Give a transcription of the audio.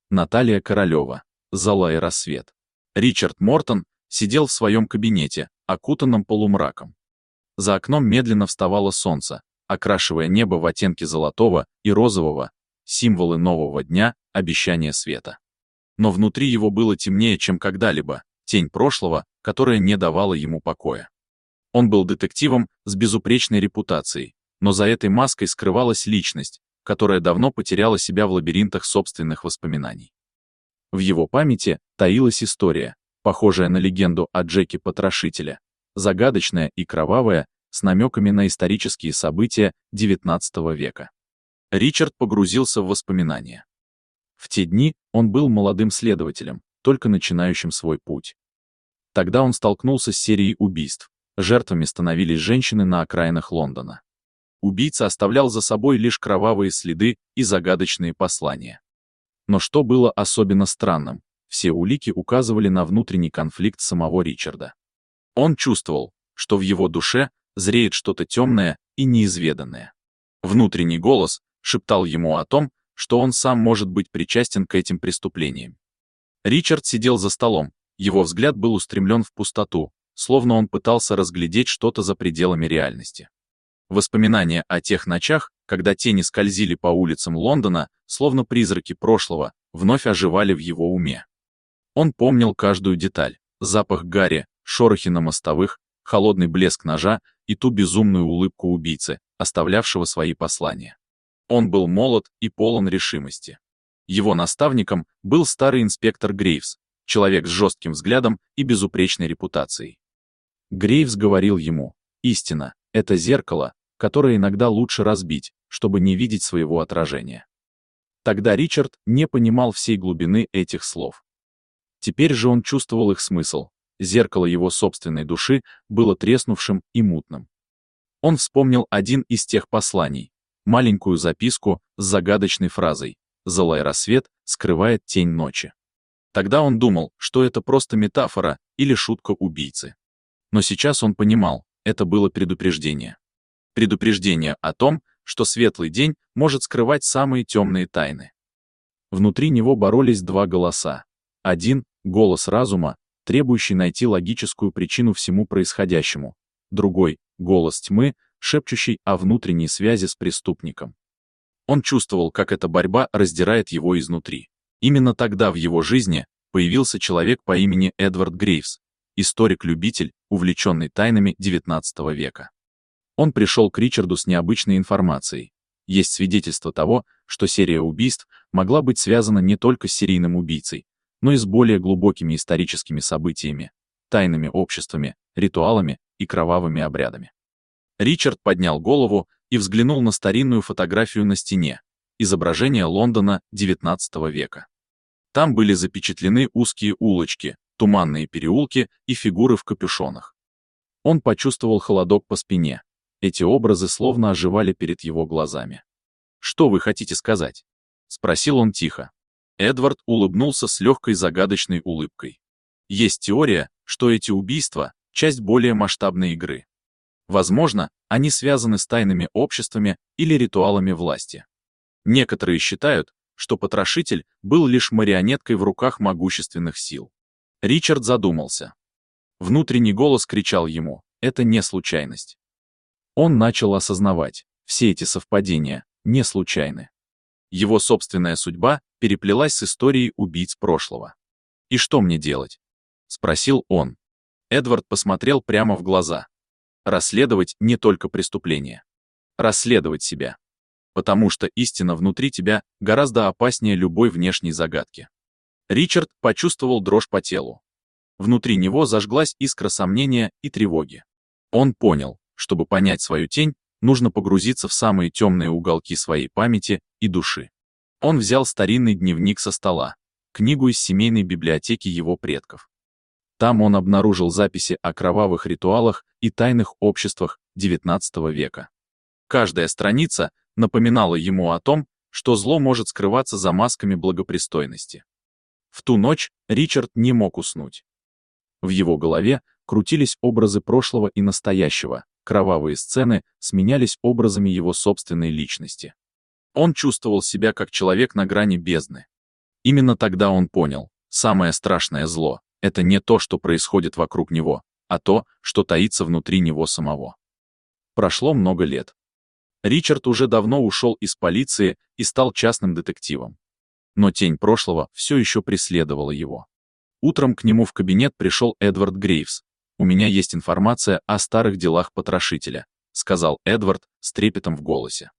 Наталья Королева. Зола и рассвет. Ричард Мортон сидел в своем кабинете, окутанном полумраком. За окном медленно вставало солнце, окрашивая небо в оттенки золотого и розового, символы нового дня, обещания света. Но внутри его было темнее, чем когда-либо, тень прошлого, которая не давала ему покоя. Он был детективом с безупречной репутацией, но за этой маской скрывалась личность, которая давно потеряла себя в лабиринтах собственных воспоминаний. В его памяти таилась история, похожая на легенду о Джеке Потрошителе, загадочная и кровавая, с намеками на исторические события XIX века. Ричард погрузился в воспоминания. В те дни он был молодым следователем, только начинающим свой путь. Тогда он столкнулся с серией убийств. Жертвами становились женщины на окраинах Лондона. Убийца оставлял за собой лишь кровавые следы и загадочные послания. Но что было особенно странным, все улики указывали на внутренний конфликт самого Ричарда. Он чувствовал, что в его душе зреет что-то темное и неизведанное. Внутренний голос шептал ему о том, что он сам может быть причастен к этим преступлениям. Ричард сидел за столом, его взгляд был устремлен в пустоту, словно он пытался разглядеть что-то за пределами реальности. Воспоминания о тех ночах, когда тени скользили по улицам Лондона, словно призраки прошлого, вновь оживали в его уме. Он помнил каждую деталь: запах гари, шорохи на мостовых, холодный блеск ножа и ту безумную улыбку убийцы, оставлявшего свои послания. Он был молод и полон решимости. Его наставником был старый инспектор Грейвс, человек с жестким взглядом и безупречной репутацией. Грейвс говорил ему: «Истина — это зеркало, которое иногда лучше разбить, чтобы не видеть своего отражения». Тогда Ричард не понимал всей глубины этих слов. Теперь же он чувствовал их смысл. Зеркало его собственной души было треснувшим и мутным. Он вспомнил один из тех посланий, маленькую записку с загадочной фразой «Золотой рассвет скрывает тень ночи». Тогда он думал, что это просто метафора или шутка убийцы. Но сейчас он понимал, это было предупреждение. Предупреждение о том, что светлый день может скрывать самые темные тайны. Внутри него боролись два голоса. Один — голос разума, требующий найти логическую причину всему происходящему. Другой — голос тьмы, шепчущий о внутренней связи с преступником. Он чувствовал, как эта борьба раздирает его изнутри. Именно тогда в его жизни появился человек по имени Эдвард Грейвс, историк-любитель, увлеченный тайнами XIX века. Он пришел к Ричарду с необычной информацией. Есть свидетельство того, что серия убийств могла быть связана не только с серийным убийцей, но и с более глубокими историческими событиями, тайными обществами, ритуалами и кровавыми обрядами. Ричард поднял голову и взглянул на старинную фотографию на стене, изображение Лондона XIX века. Там были запечатлены узкие улочки, туманные переулки и фигуры в капюшонах. Он почувствовал холодок по спине. Эти образы словно оживали перед его глазами. «Что вы хотите сказать?» — спросил он тихо. Эдвард улыбнулся с легкой загадочной улыбкой. «Есть теория, что эти убийства — часть более масштабной игры. Возможно, они связаны с тайными обществами или ритуалами власти. Некоторые считают, что потрошитель был лишь марионеткой в руках могущественных сил». Ричард задумался. Внутренний голос кричал ему: «Это не случайность». Он начал осознавать, все эти совпадения не случайны. Его собственная судьба переплелась с историей убийц прошлого. «И что мне делать?» — спросил он. Эдвард посмотрел прямо в глаза. «Расследовать не только преступления. Расследовать себя. Потому что истина внутри тебя гораздо опаснее любой внешней загадки». Ричард почувствовал дрожь по телу. Внутри него зажглась искра сомнения и тревоги. Он понял, чтобы понять свою тень, нужно погрузиться в самые темные уголки своей памяти и души. Он взял старинный дневник со стола, книгу из семейной библиотеки его предков. Там он обнаружил записи о кровавых ритуалах и тайных обществах XIX века. Каждая страница напоминала ему о том, что зло может скрываться за масками благопристойности. В ту ночь Ричард не мог уснуть. В его голове крутились образы прошлого и настоящего, кровавые сцены сменялись образами его собственной личности. Он чувствовал себя как человек на грани бездны. Именно тогда он понял, самое страшное зло — это не то, что происходит вокруг него, а то, что таится внутри него самого. Прошло много лет. Ричард уже давно ушел из полиции и стал частным детективом. Но тень прошлого все еще преследовала его. Утром к нему в кабинет пришел Эдвард Грейвс. «У меня есть информация о старых делах потрошителя», — сказал Эдвард с трепетом в голосе.